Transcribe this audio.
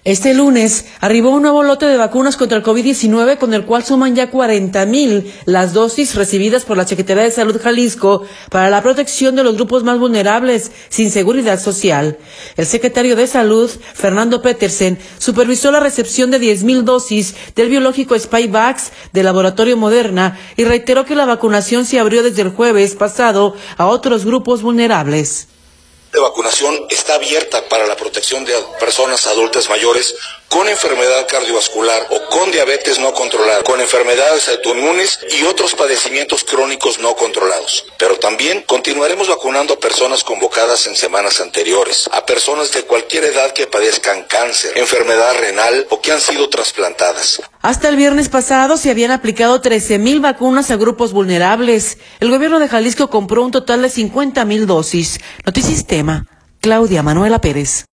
Este lunes arribó un nuevo lote de vacunas contra el COVID-19 con el cual suman ya 40,000 las dosis recibidas por la Secretaría de Salud Jalisco para la protección de los grupos más vulnerables sin seguridad social. El secretario de Salud, Fernando Petersen, supervisó la recepción de 10,000 dosis del biológico Spikevax del laboratorio Moderna y reiteró que la vacunación se abrió desde el jueves pasado a otros grupos vulnerables. De vacunación está abierta para la protección de personas adultas mayores con enfermedad cardiovascular o con diabetes no controlada, con enfermedades autoinmunes y otros padecimientos crónicos no controlados. Pero también continuaremos vacunando a personas convocadas en semanas anteriores, a personas de cualquier edad que padezcan cáncer, enfermedad renal o que han sido trasplantadas. Hasta el viernes pasado se habían aplicado 13,000 vacunas a grupos vulnerables. El gobierno de Jalisco compró un total de 50,000 dosis. Noticias Tema, Claudia Manuela Pérez.